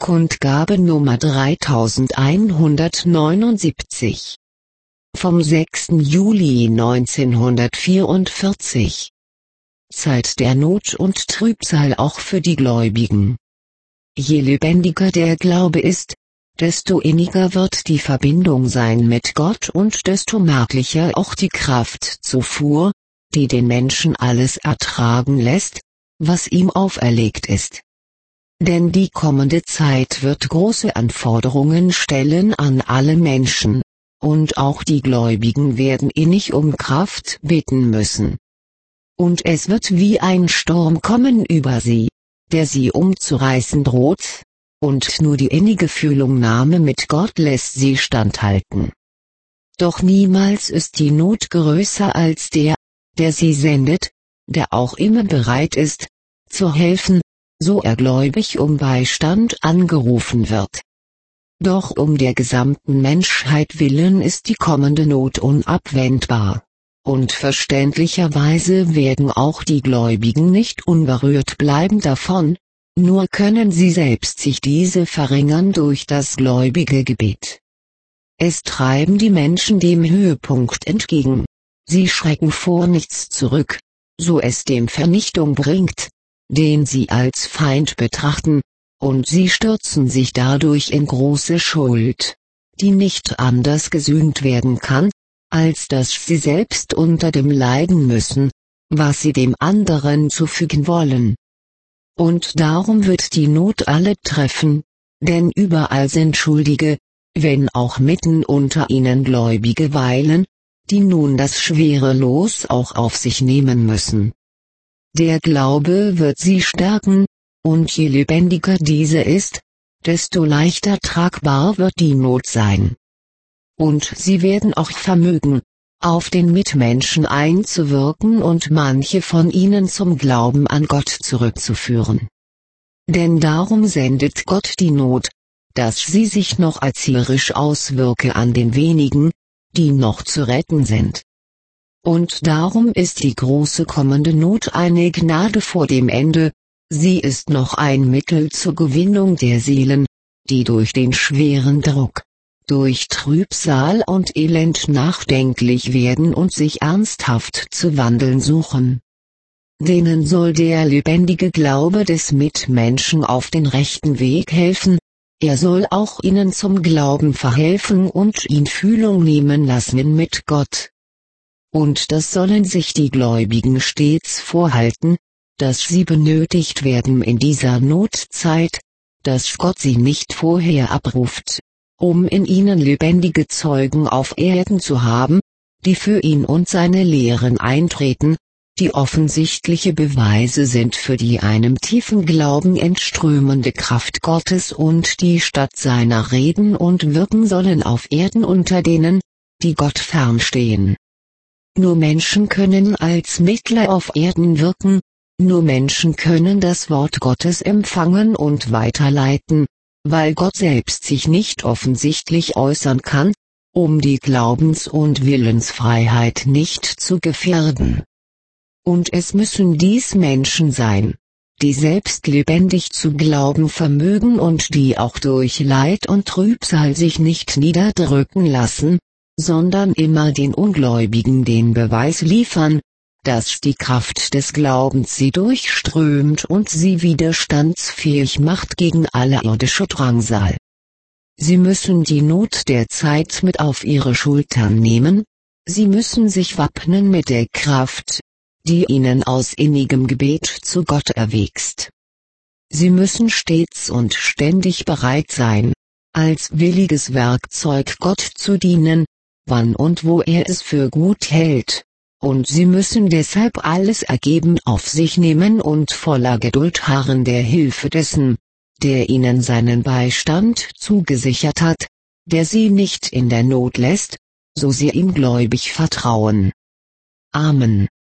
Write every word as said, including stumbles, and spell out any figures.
Kundgabe Nummer dreitausendeinhundertneunundsiebzig. Vom sechsten Juli neunzehnhundertvierundvierzig. Zeit der Not und Trübsal auch für die Gläubigen. Je lebendiger der Glaube ist, desto inniger wird die Verbindung sein mit Gott und desto merklicher auch die Kraftzufuhr, die den Menschen alles ertragen lässt, was ihm auferlegt ist. Denn die kommende Zeit wird große Anforderungen stellen an alle Menschen, und auch die Gläubigen werden innig um Kraft bitten müssen. Und es wird wie ein Sturm kommen über sie, der sie umzureißen droht, und nur die innige Fühlungnahme mit Gott lässt sie standhalten. Doch niemals ist die Not größer als der, der sie sendet, der auch immer bereit ist, zu helfen, so er gläubig um Beistand angerufen wird. Doch um der gesamten Menschheit willen ist die kommende Not unabwendbar. Und verständlicherweise werden auch die Gläubigen nicht unberührt bleiben davon, nur können sie selbst sich diese verringern durch das gläubige Gebet. Es treiben die Menschen dem Höhepunkt entgegen. Sie schrecken vor nichts zurück, so es dem Vernichtung bringt, den sie als Feind betrachten, und sie stürzen sich dadurch in große Schuld, die nicht anders gesühnt werden kann, als dass sie selbst unter dem leiden müssen, was sie dem anderen zufügen wollen. Und darum wird die Not alle treffen, denn überall sind Schuldige, wenn auch mitten unter ihnen Gläubige weilen, die nun das schwere Los auch auf sich nehmen müssen. Der Glaube wird sie stärken, und je lebendiger diese ist, desto leichter tragbar wird die Not sein. Und sie werden auch vermögen, auf den Mitmenschen einzuwirken und manche von ihnen zum Glauben an Gott zurückzuführen. Denn darum sendet Gott die Not, dass sie sich noch erzieherisch auswirke an den wenigen, die noch zu retten sind. Und darum ist die große kommende Not eine Gnade vor dem Ende, sie ist noch ein Mittel zur Gewinnung der Seelen, die durch den schweren Druck, durch Trübsal und Elend nachdenklich werden und sich ernsthaft zu wandeln suchen. Denen soll der lebendige Glaube des Mitmenschen auf den rechten Weg helfen, er soll auch ihnen zum Glauben verhelfen und ihn Fühlung nehmen lassen mit Gott. Und das sollen sich die Gläubigen stets vorhalten, dass sie benötigt werden in dieser Notzeit, dass Gott sie nicht vorher abruft, um in ihnen lebendige Zeugen auf Erden zu haben, die für ihn und seine Lehren eintreten, die offensichtliche Beweise sind für die einem tiefen Glauben entströmende Kraft Gottes und die statt seiner reden und wirken sollen auf Erden unter denen, die Gott fernstehen. Nur Menschen können als Mittler auf Erden wirken, nur Menschen können das Wort Gottes empfangen und weiterleiten, weil Gott selbst sich nicht offensichtlich äußern kann, um die Glaubens- und Willensfreiheit nicht zu gefährden. Und es müssen dies Menschen sein, die selbst lebendig zu glauben vermögen und die auch durch Leid und Trübsal sich nicht niederdrücken lassen, sondern immer den Ungläubigen den Beweis liefern, dass die Kraft des Glaubens sie durchströmt und sie widerstandsfähig macht gegen alle irdische Drangsal. Sie müssen die Not der Zeit mit auf ihre Schultern nehmen, sie müssen sich wappnen mit der Kraft, die ihnen aus innigem Gebet zu Gott erwächst. Sie müssen stets und ständig bereit sein, als williges Werkzeug Gott zu dienen, wann und wo er es für gut hält, und sie müssen deshalb alles Ergeben auf sich nehmen und voller Geduld harren der Hilfe dessen, der ihnen seinen Beistand zugesichert hat, der sie nicht in der Not lässt, so sie ihm gläubig vertrauen. Amen.